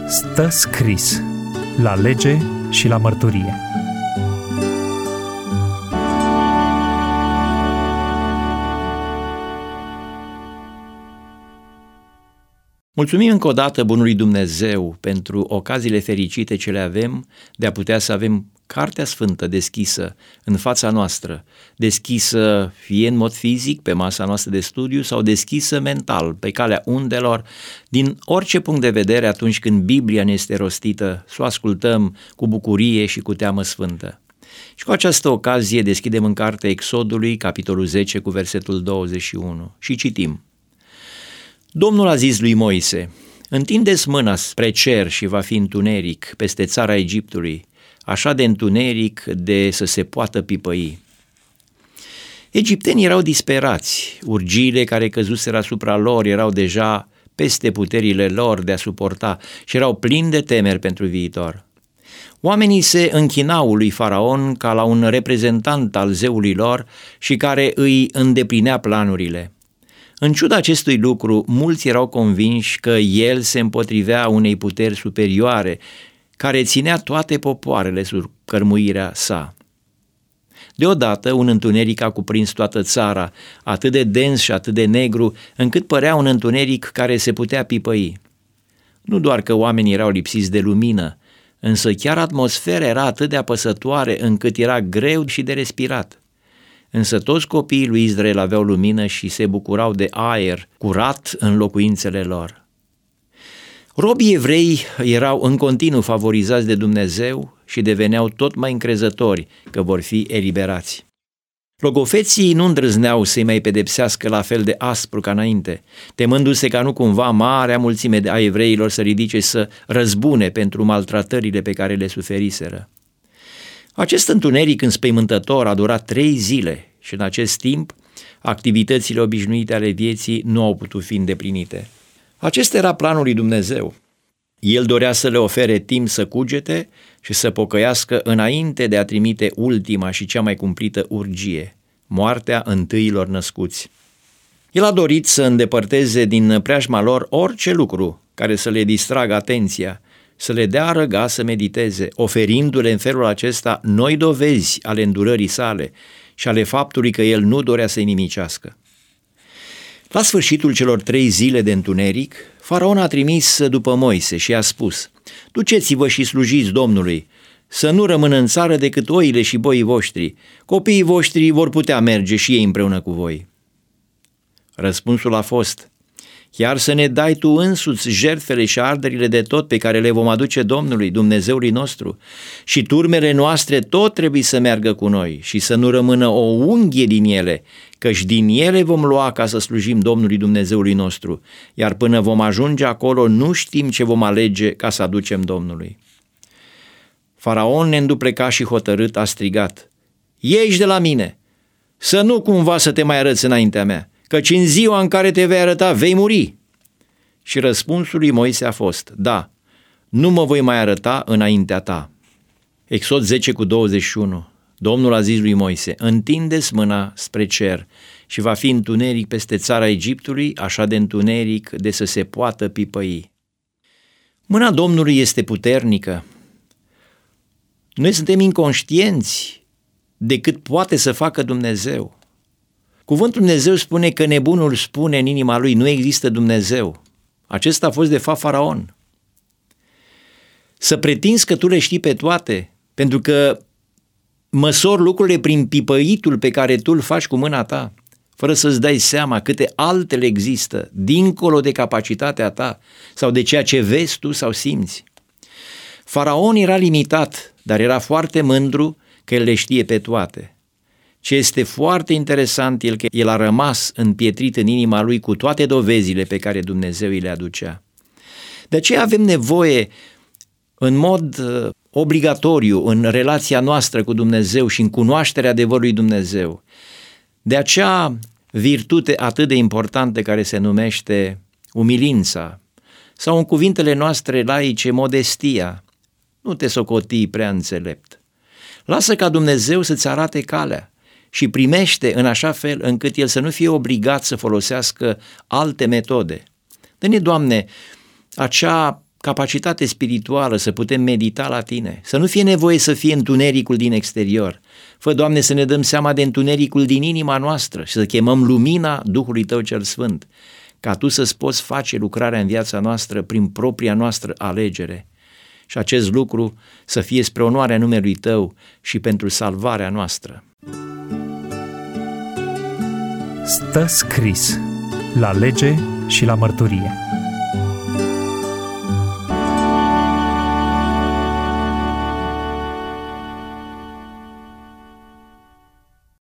Stă scris la lege și la mărturie. Mulțumim încă o dată bunului Dumnezeu pentru ocaziile fericite ce le avem de a putea să avem Cartea Sfântă deschisă în fața noastră, deschisă fie în mod fizic pe masa noastră de studiu sau deschisă mental pe calea undelor, din orice punct de vedere atunci când Biblia ne este rostită, să o ascultăm cu bucurie și cu teamă sfântă. Și cu această ocazie deschidem în cartea Exodului, capitolul 10 cu versetul 21 și citim. Domnul a zis lui Moise: întinde-ți mâna spre cer și va fi întuneric peste țara Egiptului, așa de întuneric de să se poată pipăi. Egiptenii erau disperați, urgiile care căzuseră asupra lor erau deja peste puterile lor de a suporta și erau plini de temeri pentru viitor. Oamenii se închinau lui Faraon ca la un reprezentant al zeului lor și care îi îndeplinea planurile. În ciuda acestui lucru, mulți erau convinși că el se împotrivea unei puteri superioare, care ținea toate popoarele sub cărmuirea sa. Deodată, un întuneric a cuprins toată țara, atât de dens și atât de negru, încât părea un întuneric care se putea pipăi. Nu doar că oamenii erau lipsiți de lumină, însă chiar atmosfera era atât de apăsătoare încât era greu și de respirat. Însă toți copiii lui Israel aveau lumină și se bucurau de aer curat în locuințele lor. Robii evrei erau în continuu favorizați de Dumnezeu și deveneau tot mai încrezători că vor fi eliberați. Logofeții nu îndrăzneau să-i mai pedepsească la fel de aspru ca înainte, temându-se ca nu cumva marea mulțime a evreilor să ridice să răzbune pentru maltratările pe care le suferiseră. Acest întuneric înspăimântător a durat 3 zile și în acest timp activitățile obișnuite ale vieții nu au putut fi îndeplinite. Acesta era planul lui Dumnezeu. El dorea să le ofere timp să cugete și să pocăiască înainte de a trimite ultima și cea mai cumplită urgie, moartea întâiilor născuți. El a dorit să îndepărteze din preajma lor orice lucru care să le distragă atenția, să le dea răgaz să mediteze, oferindu-le în felul acesta noi dovezi ale îndurării sale și ale faptului că el nu dorea să-i nimicească. La sfârșitul celor 3 zile de întuneric, Faraon a trimis după Moise și a spus: duceți-vă și slujiți Domnului, să nu rămână în țară decât oile și boii voștri, copiii voștri vor putea merge și ei împreună cu voi. Răspunsul a fost: chiar să ne dai tu însuți jertfele și arderile de tot pe care le vom aduce Domnului, Dumnezeului nostru, și turmele noastre tot trebuie să meargă cu noi și să nu rămână o unghie din ele, căci din ele vom lua ca să slujim Domnului Dumnezeului nostru, iar până vom ajunge acolo nu știm ce vom alege ca să aducem Domnului. Faraon, neînduplecat și hotărât, a strigat: ieși de la mine, să nu cumva să te mai arăți înaintea mea, căci în ziua în care te vei arăta, vei muri. Și răspunsul lui Moise a fost: da, nu mă voi mai arăta înaintea ta. Exod 10 cu 21. Domnul a zis lui Moise: întinde-ți mâna spre cer și va fi întuneric peste țara Egiptului, așa de întuneric de să se poată pipăi. Mâna Domnului este puternică. Noi suntem inconștienți de cât poate să facă Dumnezeu. Cuvântul Dumnezeu spune că nebunul spune în inima lui: nu există Dumnezeu. Acesta a fost de fapt Faraon. Să pretinzi că tu le știi pe toate, pentru că măsori lucrurile prin pipăitul pe care tu îl faci cu mâna ta, fără să-ți dai seama câte altele există, dincolo de capacitatea ta sau de ceea ce vezi tu sau simți. Faraon era limitat, dar era foarte mândru că el le știe pe toate. Ce este foarte interesant e că el a rămas împietrit în inima lui cu toate dovezile pe care Dumnezeu îi le aducea. De aceea avem nevoie în mod obligatoriu în relația noastră cu Dumnezeu și în cunoașterea adevărului Dumnezeu de acea virtute atât de importantă care se numește umilința sau în cuvintele noastre laice modestia. Nu te socoti prea înțelept. Lasă ca Dumnezeu să-ți arate calea și primește în așa fel încât el să nu fie obligat să folosească alte metode. Dă-ne, Doamne, acea capacitate spirituală să putem medita la Tine, să nu fie nevoie să fie întunericul din exterior. Fă, Doamne, să ne dăm seama de întunericul din inima noastră și să chemăm lumina Duhului Tău cel Sfânt, ca Tu să-ți poți face lucrarea în viața noastră prin propria noastră alegere. Și acest lucru să fie spre onoarea numelui Tău și pentru salvarea noastră. Stă scris la lege și la mărturie.